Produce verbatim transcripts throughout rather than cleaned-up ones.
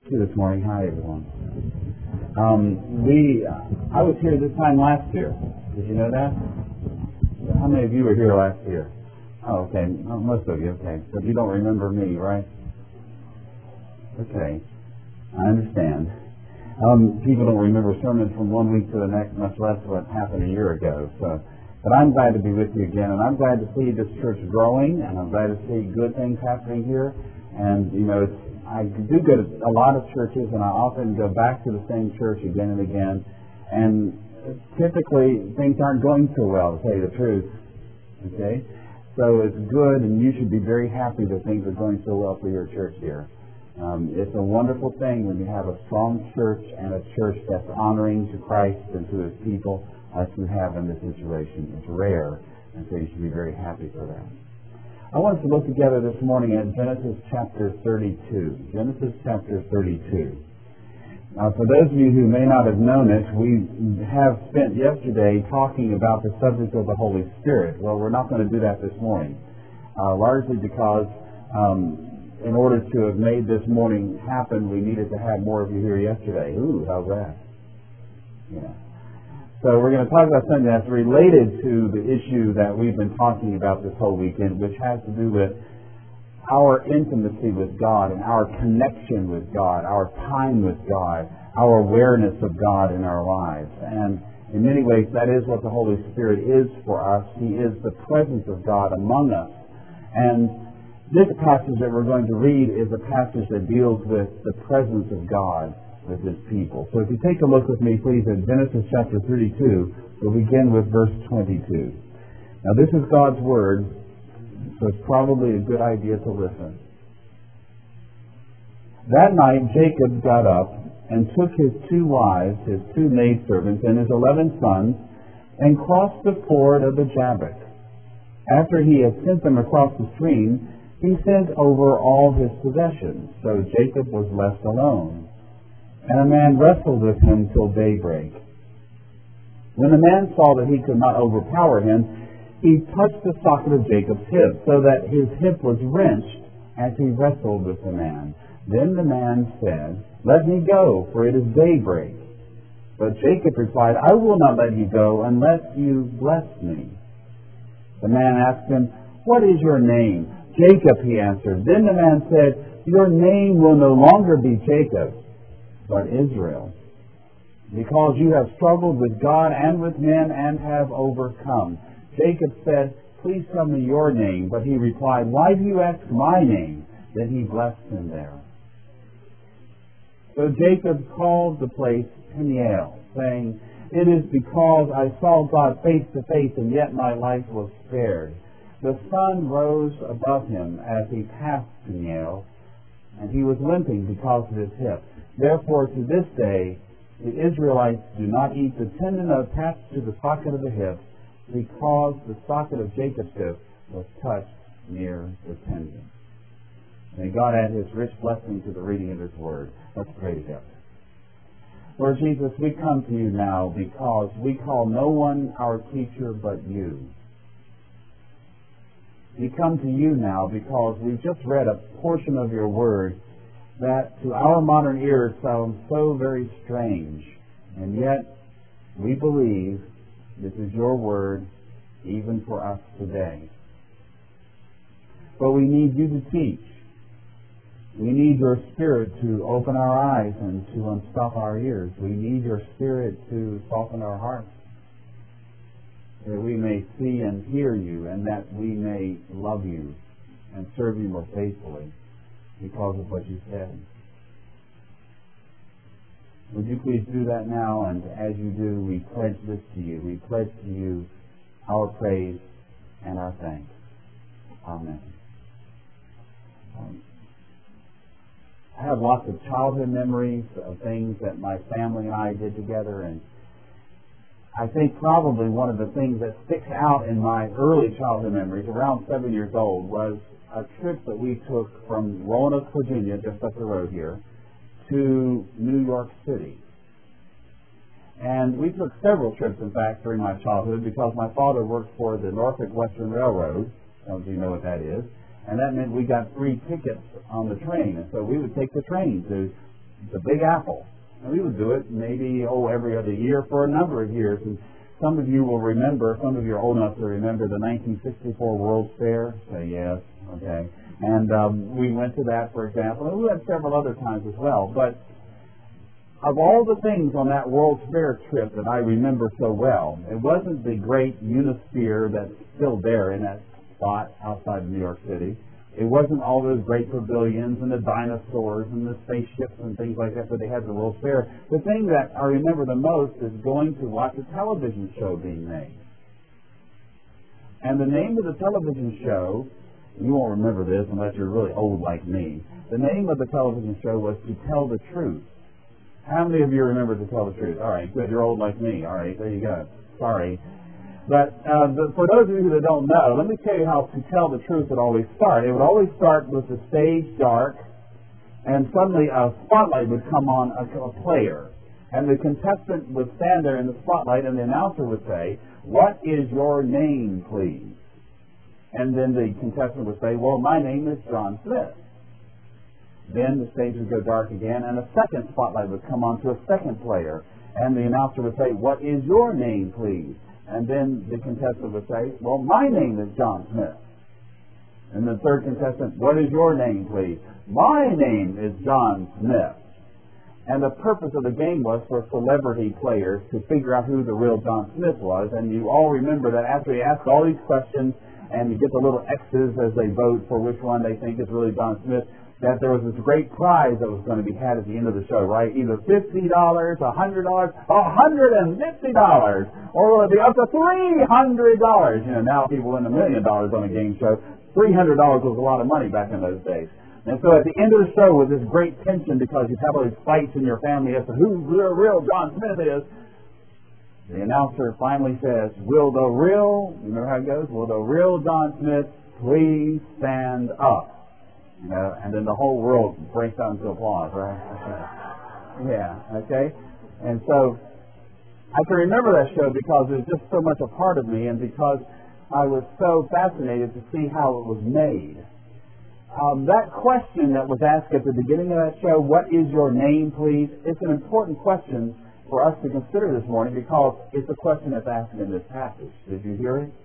you this morning. Hi, everyone. Um, we, I was here this time last year. Did you know that? How many of you were here last year? Oh, okay. Oh, most of you, okay. But you don't remember me, right? Okay. I understand. Um, people don't remember sermons from one week to the next, much less what happened a year ago. So, but I'm glad to be with you again, and I'm glad to see this church growing, and I'm glad to see good things happening here. And, you know, it's, I do go to a lot of churches, and I often go back to the same church again and again. And typically, things aren't going so well, to tell you the truth. Okay? So it's good, and you should be very happy that things are going so well for your church here. Um, it's a wonderful thing when you have a strong church and a church that's honoring to Christ and to His people, like you have in this situation. It's rare, and so you should be very happy for that. I want us to look together this morning at Genesis chapter thirty-two. Genesis chapter thirty-two. Now, for those of you who may not have known it, we have spent yesterday talking about the subject of the Holy Spirit. Well, we're not going to do that this morning, uh, largely because um, in order to have made this morning happen, we needed to have more of you here yesterday. Ooh, how's that? Yeah. So we're going to talk about something that's related to the issue that we've been talking about this whole weekend, which has to do with our intimacy with God and our connection with God, our time with God, our awareness of God in our lives. And in many ways, that is what the Holy Spirit is for us. He is the presence of God among us. And this passage that we're going to read is a passage that deals with the presence of God with His people. So if you take a look with me, please, at Genesis chapter thirty-two, we'll begin with verse twenty-two. Now, this is God's Word, so it's probably a good idea to listen. That night, Jacob got up and took his two wives, his two maidservants, and his eleven sons, and crossed the ford of the Jabbok. After he had sent them across the stream, he sent over all his possessions, so Jacob was left alone. And a man wrestled with him till daybreak. When the man saw that he could not overpower him, he touched the socket of Jacob's hip, so that his hip was wrenched as he wrestled with the man. Then the man said, "Let me go, for it is daybreak." But Jacob replied, "I will not let you go unless you bless me." The man asked him, "What is your name?" "Jacob," he answered. Then the man said, "Your name will no longer be Jacob, but Israel, because you have struggled with God and with men and have overcome." Jacob said, "Please tell me your name." But he replied, "Why do you ask my name?" Then he blessed him there. So Jacob called the place Peniel, saying, "It is because I saw God face to face, and yet my life was spared." The sun rose above him as he passed Peniel, and he was limping because of his hip. Therefore, to this day, the Israelites do not eat the tendon attached to the socket of the hip, because the socket of Jacob's hip was touched near the tendon. May God add His rich blessing to the reading of His Word. Let's pray together. Lord Jesus, we come to You now because we call no one our teacher but You. We come to You now because we've just read a portion of Your Word that to our modern ears sounds so very strange, and yet we believe this is Your Word even for us today. But we need You to teach. We need Your Spirit to open our eyes and to unstop our ears. We need Your Spirit to soften our hearts, that we may see and hear You, and that we may love You and serve You more faithfully because of what You said. Would You please do that now? And as You do, we pledge this to You. We pledge to You our praise and our thanks. Amen. Um, I have lots of childhood memories of things that my family and I did together, and I think probably one of the things that sticks out in my early childhood memories, around seven years old, was a trip that we took from Roanoke, Virginia, just up the road here, to New York City. And we took several trips, in fact, during my childhood, because my father worked for the Norfolk Western Railroad. Some of you know what that is. And that meant we got free tickets on the train. And so we would take the train to the Big Apple. And we would do it maybe, oh, every other year for a number of years. And some of you will remember, some of you are old enough to remember the nineteen sixty-four World's Fair. Say yes, okay. And um, we went to that, for example. And we went several other times as well. But of all the things on that World's Fair trip that I remember so well, it wasn't the great Unisphere that's still there in that spot outside of New York City. It wasn't all those great pavilions and the dinosaurs and the spaceships and things like that that they had at the World's Fair. The thing that I remember the most is going to watch a television show being made. And the name of the television show, you won't remember this unless you're really old like me, the name of the television show was To Tell the Truth. How many of you remember To Tell the Truth? All right, good, you're old like me. All right, there you go. Sorry. But uh, the, for those of you that don't know, let me tell you how To Tell the Truth would always start. It would always start with the stage dark, and suddenly a spotlight would come on a, a player. And the contestant would stand there in the spotlight, and the announcer would say, "What is your name, please?" And then the contestant would say, "Well, my name is John Smith." Then the stage would go dark again, and a second spotlight would come on to a second player. And the announcer would say, "What is your name, please?" And then the contestant would say, "Well, my name is John Smith." And the third contestant, "What is your name, please?" "My name is John Smith." And the purpose of the game was for celebrity players to figure out who the real John Smith was. And you all remember that after he asked all these questions, and you get the little X's as they vote for which one they think is really John Smith, that there was this great prize that was going to be had at the end of the show, right? Either fifty dollars, one hundred dollars, one hundred fifty dollars, or it would be up to three hundred dollars. You know, now people win a million dollars on a game show. three hundred dollars was a lot of money back in those days. And so at the end of the show, with this great tension, because you have all these fights in your family as to who the real John Smith is, the announcer finally says, "Will the real," you know how it goes, "will the real John Smith please stand up?" You know, and then the whole world breaks out into applause, right? Yeah, okay? And so I can remember that show because it was just so much a part of me, and because I was so fascinated to see how it was made. Um, that question that was asked at the beginning of that show, "What is your name, please?" It's an important question for us to consider this morning because it's a question that's asked in this passage. Did you hear it?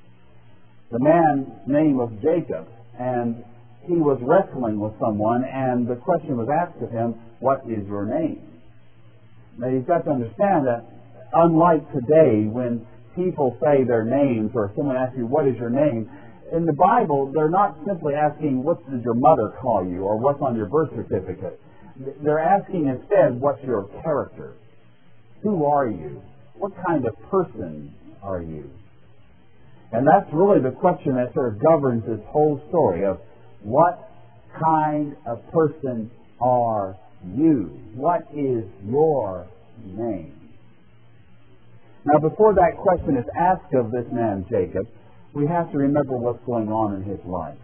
The man's name was Jacob, and he was wrestling with someone, and the question was asked of him, "What is your name?" Now, you've got to understand that unlike today, when people say their names, or someone asks you, "What is your name?" in the Bible, they're not simply asking, "What did your mother call you?" or "What's on your birth certificate?" They're asking instead, "What's your character? Who are you? What kind of person are you?" And that's really the question that sort of governs this whole story of, what kind of person are you? What is your name? Now, before that question is asked of this man, Jacob, we have to remember what's going on in his life.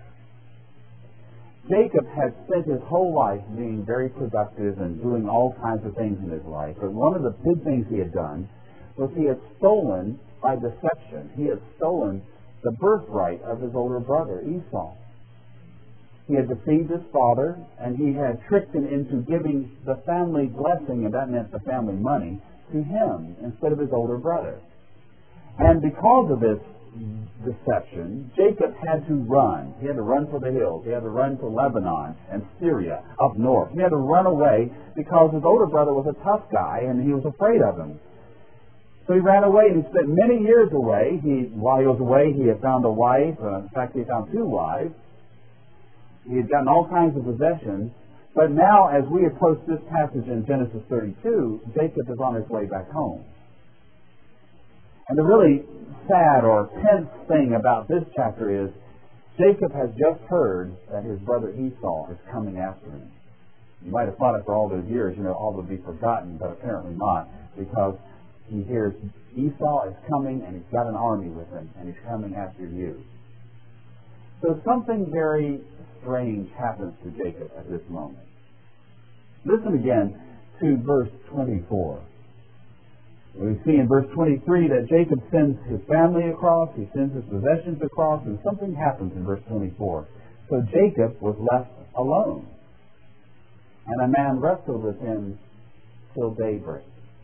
Jacob had spent his whole life being very productive and doing all kinds of things in his life. But one of the big things he had done was he had stolen, by deception, he had stolen the birthright of his older brother, Esau. He had deceived his father, and he had tricked him into giving the family blessing, and that meant the family money, to him instead of his older brother. And because of this deception, Jacob had to run. He had to run for the hills. He had to run to Lebanon and Syria up north. He had to run away because his older brother was a tough guy, and he was afraid of him. So he ran away, and he spent many years away. He, while he was away, he had found a wife. Uh, in fact, he found two wives. He had gotten all kinds of possessions. But now, as we approach this passage in Genesis thirty-two, Jacob is on his way back home. And the really sad or tense thing about this chapter is Jacob has just heard that his brother Esau is coming after him. You might have thought after all those years, you know, all would be forgotten, but apparently not, because he hears Esau is coming, and he's got an army with him, and he's coming after you. So something very strange happens to Jacob at this moment. Listen again to verse twenty-four. We see in verse twenty-three that Jacob sends his family across, he sends his possessions across, and something happens in verse twenty-four. So Jacob was left alone. and a man wrestled with him till daybreak.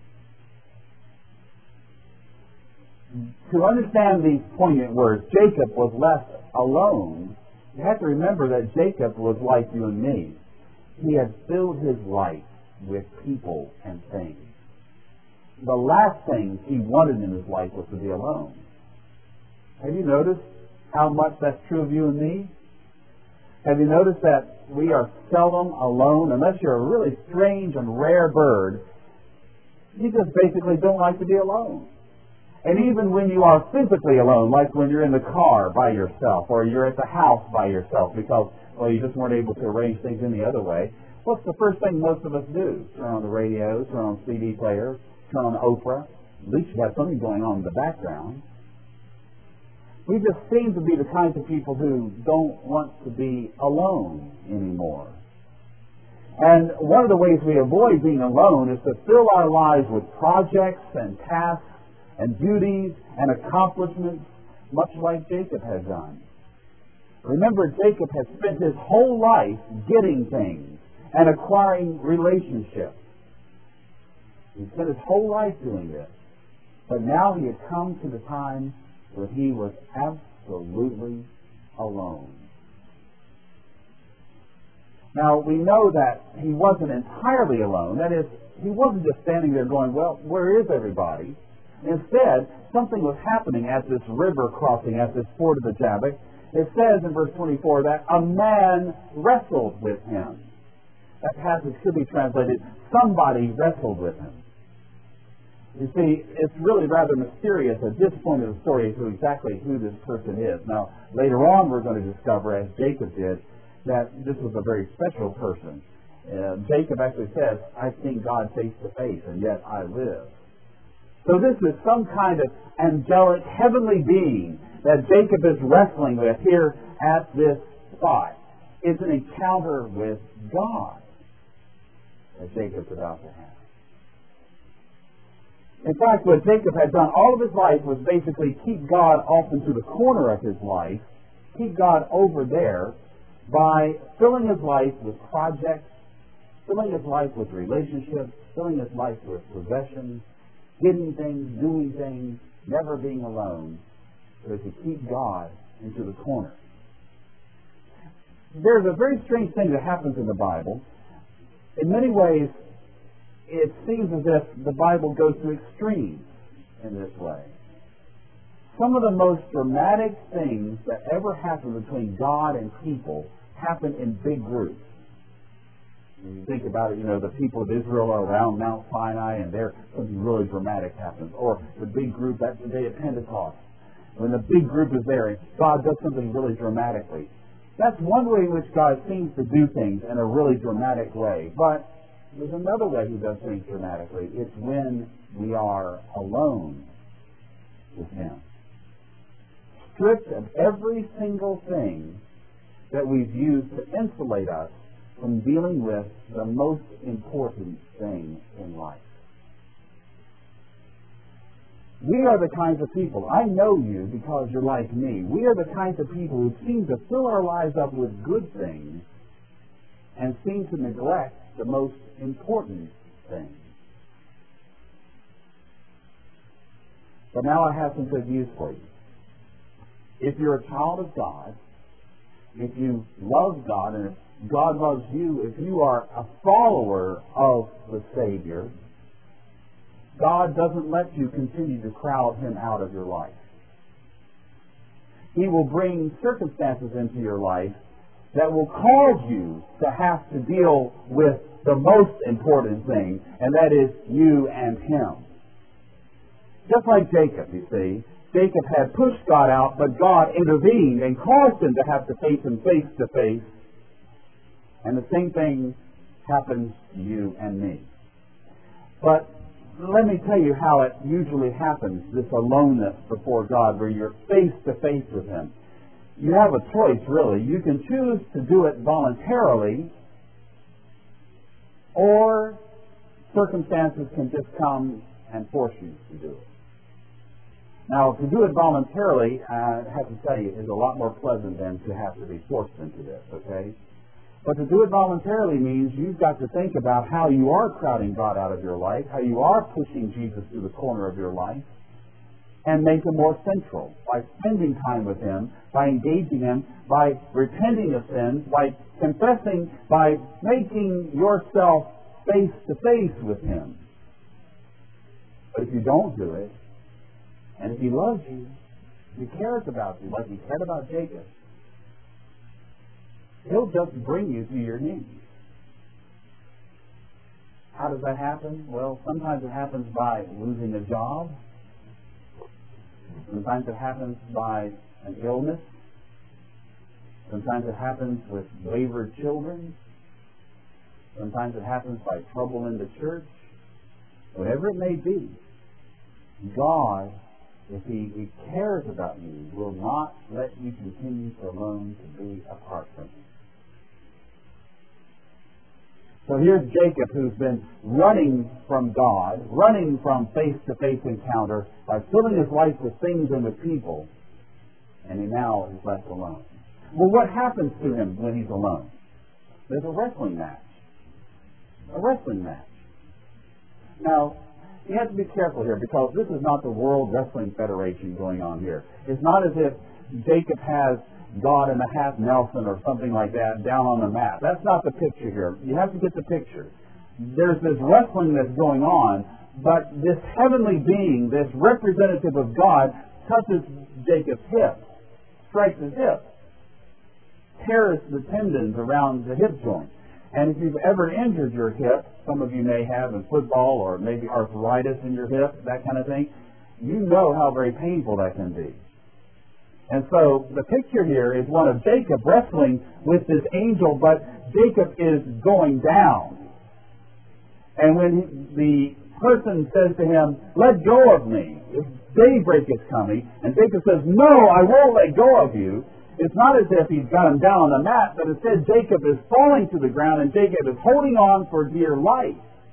To understand these poignant words, Jacob was left alone. You have to remember that Jacob was like you and me. He had filled his life with people and things. The last thing he wanted in his life was to be alone. Have you noticed how much that's true of you and me? Have you noticed that we are seldom alone? Unless you're a really strange and rare bird, you just basically don't like to be alone. And even when you are physically alone, like when you're in the car by yourself, or you're at the house by yourself because, well, you just weren't able to arrange things any other way, what's the first thing most of us do? Turn on the radio, turn on C D players, turn on Oprah. At least you have something going on in the background. We just seem to be the kinds of people who don't want to be alone anymore. And one of the ways we avoid being alone is to fill our lives with projects and tasks and duties and accomplishments, much like Jacob had done. Remember, Jacob had spent his whole life getting things and acquiring relationships. He spent his whole life doing this. But now he had come to the time where he was absolutely alone. Now, we know that he wasn't entirely alone. That is, he wasn't just standing there going, well, where is everybody? Instead, something was happening at this river crossing, at this ford of the Jabbok. It says in verse twenty-four that a man wrestled with him. That passage could be translated, somebody wrestled with him. You see, it's really rather mysterious at this point of the story as to exactly who this person is. Now, later on we're going to discover, as Jacob did, that this was a very special person. Uh, Jacob actually says, I've seen God face to face, and yet I live. So this is some kind of angelic, heavenly being that Jacob is wrestling with here at this spot. It's an encounter with God that Jacob's about to have. In fact, what Jacob had done all of his life was basically keep God off into the corner of his life, keep God over there by filling his life with projects, filling his life with relationships, filling his life with possessions, getting things, doing things, never being alone, so to keep God into the corner. There's a very strange thing that happens in the Bible. In many ways, it seems as if the Bible goes to extremes in this way. Some of the most dramatic things that ever happen between God and people happen in big groups. When you think about it, you know, the people of Israel are around Mount Sinai and there something really dramatic happens. Or the big group, that's the day of Pentecost. When the big group is there and God does something really dramatically. That's one way in which God seems to do things in a really dramatic way. But there's another way He does things dramatically. It's when we are alone with Him. Stripped of every single thing that we've used to insulate us from dealing with the most important thing in life. We are the kinds of people, I know you because you're like me, we are the kinds of people who seem to fill our lives up with good things and seem to neglect the most important things. But now I have some good news for you. If you're a child of God, if you love God, and if God loves you, if you are a follower of the Savior, God doesn't let you continue to crowd Him out of your life. He will bring circumstances into your life that will cause you to have to deal with the most important thing, and that is you and Him. Just like Jacob, you see. Jacob had pushed God out, but God intervened and caused him to have to face Him face to face. And the same thing happens to you and me. But let me tell you how it usually happens, this aloneness before God, where you're face to face with Him. You have a choice, really. You can choose to do it voluntarily, or circumstances can just come and force you to do it. Now, to do it voluntarily, I have to tell you, is a lot more pleasant than to have to be forced into this, okay? But to do it voluntarily means you've got to think about how you are crowding God out of your life, how you are pushing Jesus to the corner of your life, and make Him more central by spending time with Him, by engaging Him, by repenting of sins, by confessing, by making yourself face to face with Him. But if you don't do it, and if He loves you, if He cares about you like He cared about Jacob, He'll just bring you to your knees. How does that happen? Well, sometimes it happens by losing a job. Sometimes it happens by an illness. Sometimes it happens with wayward children. Sometimes it happens by trouble in the church. Whatever it may be, God, if He, he cares about you, will not let you continue for long to be apart from Him. So here's Jacob, who's been running from God, running from face-to-face encounter by filling his life with things and with people, and he now is left alone. Well, what happens to him when he's alone? There's a wrestling match. A wrestling match. Now, you have to be careful here, because this is not the World Wrestling Federation going on here. It's not as if Jacob has God in a half Nelson or something like that down on the mat. That's not the picture here. You have to get the picture. There's this wrestling that's going on, but this heavenly being, this representative of God, touches Jacob's hip, strikes his hip, tears the tendons around the hip joint. And if you've ever injured your hip, some of you may have in football, or maybe arthritis in your hip, that kind of thing, you know how very painful that can be. And so the picture here is one of Jacob wrestling with this angel, but Jacob is going down. And when the person says to him, "Let go of me, daybreak is coming," and Jacob says, "No, I won't let go of you," it's not as if he's got him down on the mat, but instead Jacob is falling to the ground, and Jacob is holding on for dear life.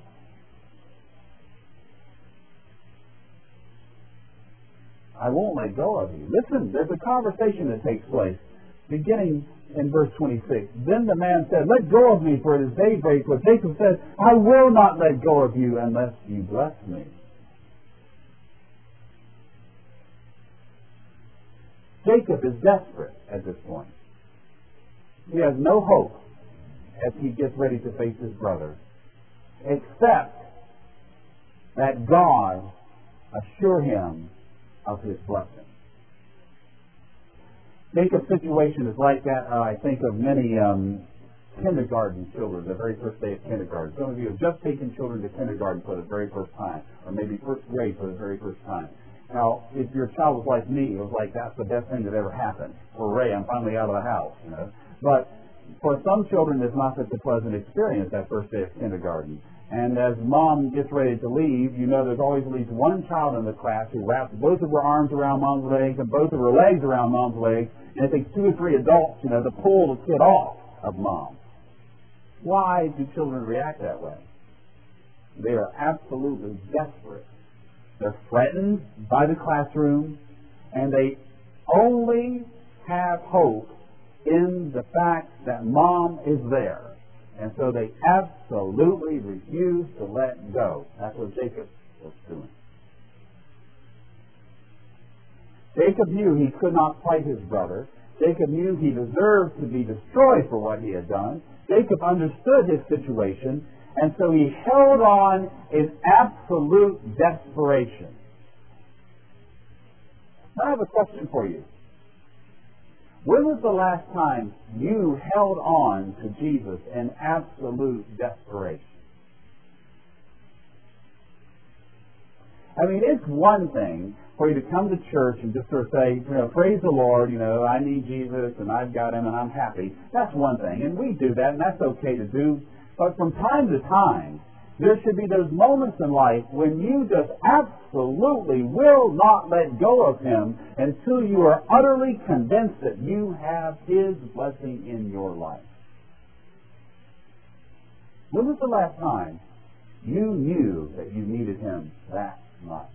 I won't let go of you. Listen, there's a conversation that takes place, beginning in verse twenty-six. Then the man said, "Let go of me, for it is daybreak." But Jacob said, "I will not let go of you unless you bless me." Jacob is desperate at this point. He has no hope as he gets ready to face his brother, except that God assure him of His blessing. Jacob's situation is like that. Uh, I think of many um, kindergarten children, the very first day of kindergarten. Some of you have just taken children to kindergarten for the very first time, or maybe first grade for the very first time. Now, if your child was like me, it was like, that's the best thing that ever happened. Hooray, I'm finally out of the house, you know. But for some children, it's not such a pleasant experience, that first day of kindergarten. And as mom gets ready to leave, you know there's always at least one child in the class who wraps both of her arms around mom's legs and both of her legs around mom's legs, and it takes two or three adults, you know, to pull the kid off of mom. Why do children react that way? They are absolutely desperate. They're threatened by the classroom, and they only have hope in the fact that mom is there. And so they absolutely refuse to let go. That's what Jacob was doing. Jacob knew he could not fight his brother. Jacob knew he deserved to be destroyed for what he had done. Jacob understood his situation, and so he held on in absolute desperation. Now I have a question for you. When was the last time you held on to Jesus in absolute desperation? I mean, it's one thing for you to come to church and just sort of say, you know, praise the Lord, you know, I need Jesus and I've got Him and I'm happy. That's one thing, and we do that, and that's okay to do. But from time to time, there should be those moments in life when you just absolutely will not let go of Him until you are utterly convinced that you have His blessing in your life. When was the last time you knew that you needed Him that much?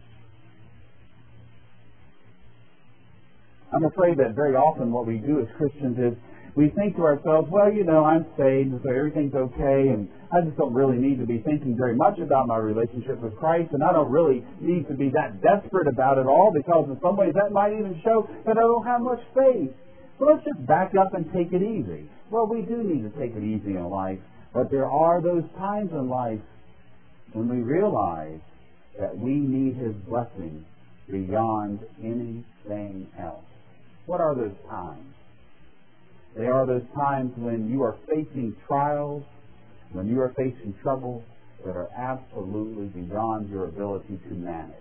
I'm afraid that very often what we do as Christians is We think to ourselves, well, you know, I'm saved, so everything's okay, and I just don't really need to be thinking very much about my relationship with Christ, and I don't really need to be that desperate about it all, because in some ways that might even show that I don't have much faith. So let's just back up and take it easy. Well, we do need to take it easy in life, but there are those times in life when we realize that we need His blessing beyond anything else. What are those times? They are those times when you are facing trials, when you are facing trouble that are absolutely beyond your ability to manage.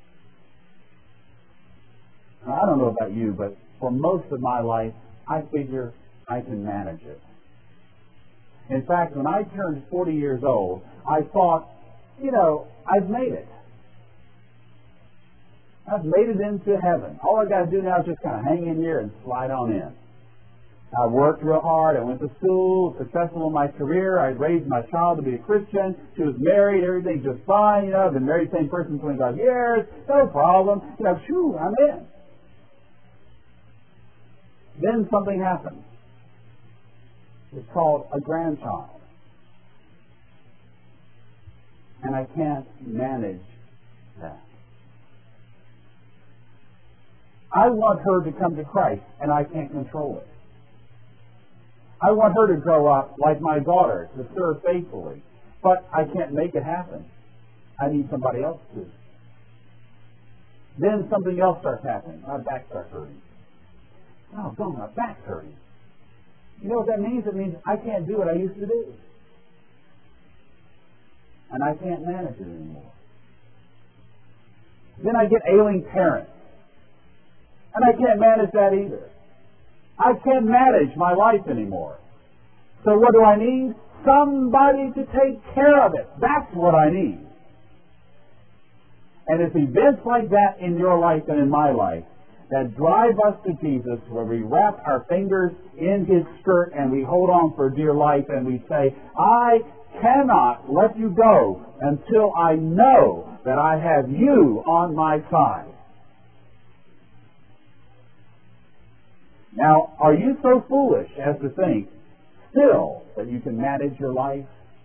Now, I don't know about you, but for most of my life, I figure I can manage it. In fact, when I turned forty years old, I thought, you know, I've made it. I've made it into heaven. All I got to do now is just kind of hang in here and slide on in. I worked real hard. I went to school, successful in my career. I raised my child to be a Christian. She was married. Everything's just fine. You know, I've been married the same person for twenty-five years. No problem. You know, shoo, I'm in. Then something happened. It's called a grandchild. And I can't manage that. I want her to come to Christ, and I can't control it. I want her to grow up like my daughter, to serve faithfully, but I can't make it happen. I need somebody else to. Then something else starts happening. My back starts hurting. Oh, God, my back's hurting. You know what that means? It means I can't do what I used to do. And I can't manage it anymore. Then I get ailing parents. And I can't manage that either. I can't manage my life anymore. So what do I need? Somebody to take care of it. That's what I need. And it's events like that in your life and in my life that drive us to Jesus, where we wrap our fingers in His skirt and we hold on for dear life and we say, I cannot let you go until I know that I have you on my side. Now, are you so foolish as to think still that you can manage your life?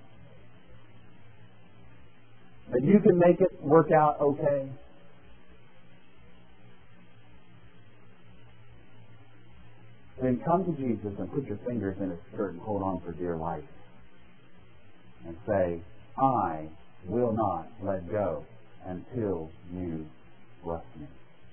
That you can make it work out okay? Then come to Jesus and put your fingers in His skirt and hold on for dear life. And say, I will not let go until you bless me.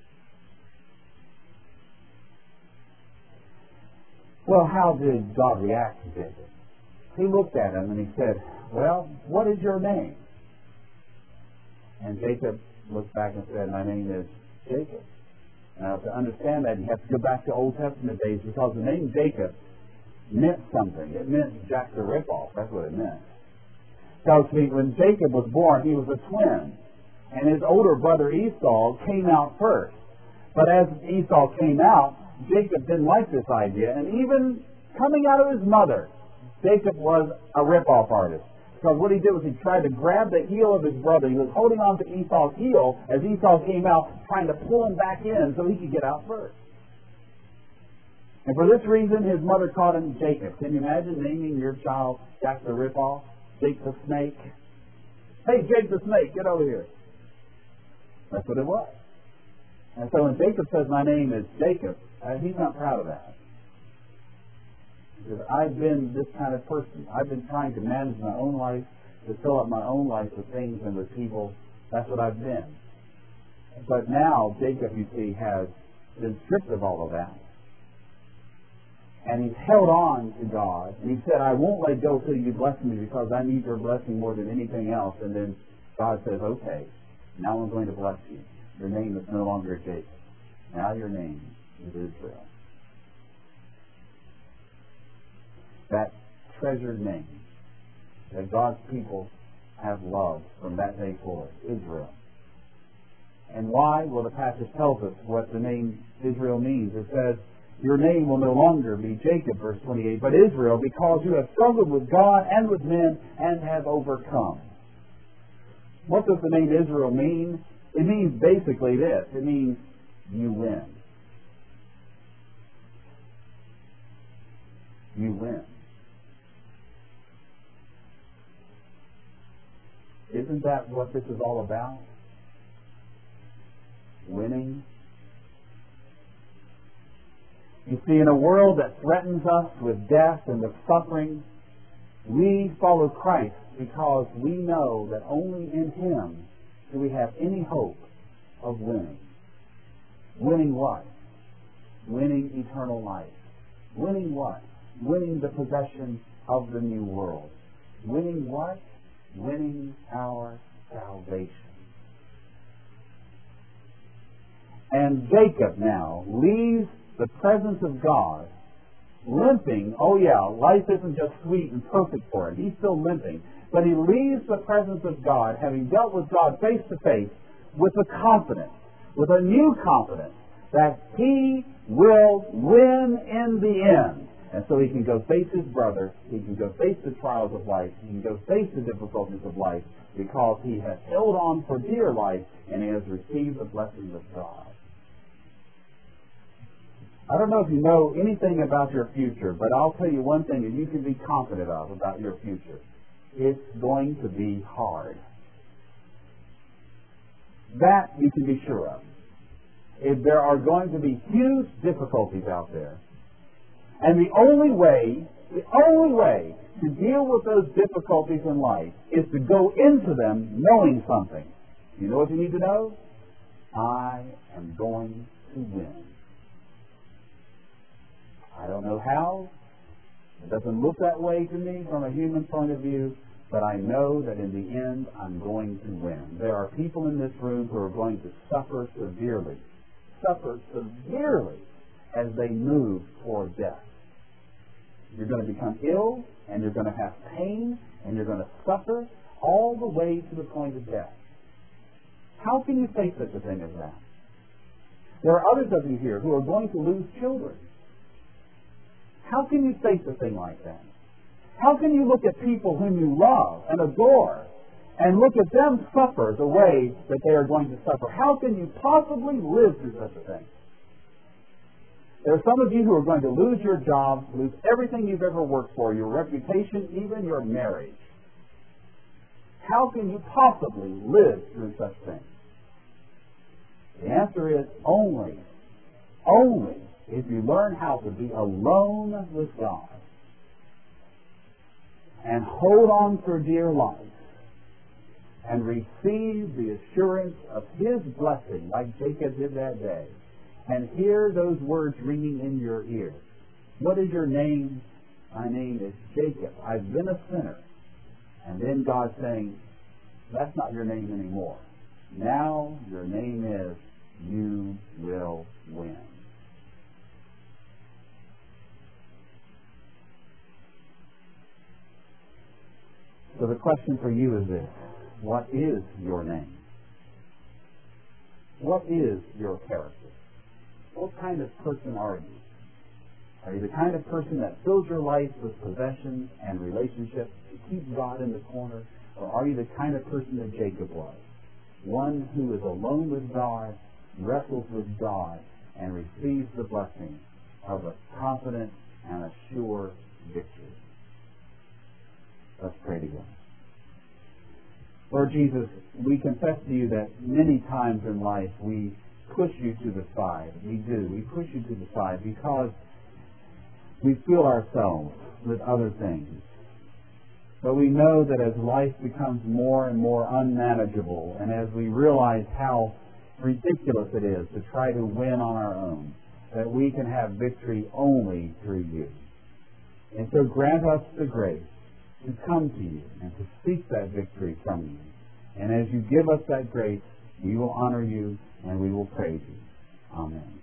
Well, how did God react to Jacob? He looked at him and he said, well, what is your name? And Jacob looked back and said, my name is Jacob. Now, to understand that, you have to go back to Old Testament days, because the name Jacob meant something. It meant Jack the Ripoff. That's what it meant. Because when Jacob was born, he was a twin. And his older brother Esau came out first. But as Esau came out, Jacob didn't like this idea. And even coming out of his mother, Jacob was a rip-off artist. Because what he did was he tried to grab the heel of his brother. He was holding on to Esau's heel as Esau came out, trying to pull him back in so he could get out first. And for this reason, his mother called him Jacob. Can you imagine naming your child Jack the Rip-Off? Jake the Snake? Hey, Jake the Snake, get over here. That's what it was. And so when Jacob says, my name is Jacob, uh, he's not proud of that. He says, I've been this kind of person. I've been trying to manage my own life, to fill up my own life with things and with people. That's what I've been. But now, Jacob, you see, has been stripped of all of that. And he's held on to God. And he said, I won't let go till you bless me, because I need your blessing more than anything else. And then God says, okay, now I'm going to bless you. Your name is no longer Jacob. Now your name is Israel. That treasured name that God's people have loved from that day forward, Israel. And why? Well, the passage tells us what the name Israel means. It says, your name will no longer be Jacob, verse twenty-eight, but Israel, because you have struggled with God and with men and have overcome. What does the name Israel mean? It means basically this. It means you win. you win. Isn't that what this is all about? Winning. You see, in a world that threatens us with death and with suffering, we follow Christ because we know that only in Him do we have any hope of winning. Winning what? Winning eternal life. Winning what? Winning the possession of the new world. Winning what? Winning our salvation. And Jacob now leaves the presence of God limping. Oh yeah, life isn't just sweet and perfect for him. He's still limping. But he leaves the presence of God, having dealt with God face to face, with a confidence, with a new confidence, that he will win in the end. And so he can go face his brother, he can go face the trials of life, he can go face the difficulties of life, because he has held on for dear life and he has received the blessings of God. I don't know if you know anything about your future, but I'll tell you one thing that you can be confident of about your future. It's going to be hard. That you can be sure of. If there are going to be huge difficulties out there, and the only way, the only way to deal with those difficulties in life is to go into them knowing something. You know what you need to know? I am going to win. I don't know how. It doesn't look that way to me from a human point of view, but I know that in the end I'm going to win. There are people in this room who are going to suffer severely, suffer severely as they move toward death. You're going to become ill, and you're going to have pain, and you're going to suffer all the way to the point of death. How can you face such a thing as that? There are others of you here who are going to lose children. How can you face a thing like that? How can you look at people whom you love and adore and look at them suffer the way that they are going to suffer? How can you possibly live through such a thing? There are some of you who are going to lose your job, lose everything you've ever worked for, your reputation, even your marriage. How can you possibly live through such things? The answer is only, only if you learn how to be alone with God and hold on for dear life and receive the assurance of His blessing like Jacob did that day, and hear those words ringing in your ear. What is your name? My name is Jacob. I've been a sinner. And then God saying, that's not your name anymore. Now your name is, you will win. So the question for you is this: what is your name? What is your character? What kind of person are you? Are you the kind of person that fills your life with possessions and relationships to keep God in the corner? Or are you the kind of person that Jacob was? One who is alone with God, wrestles with God, and receives the blessing of a confident and a sure victory. Let's pray together. Lord Jesus, we confess to you that many times in life we push you to the side. We do. We push you to the side because we fill ourselves with other things. But we know that as life becomes more and more unmanageable, and as we realize how ridiculous it is to try to win on our own, that we can have victory only through you. And so grant us the grace to come to you and to seek that victory from you. And as you give us that grace, we will honor you and we will praise you. Amen.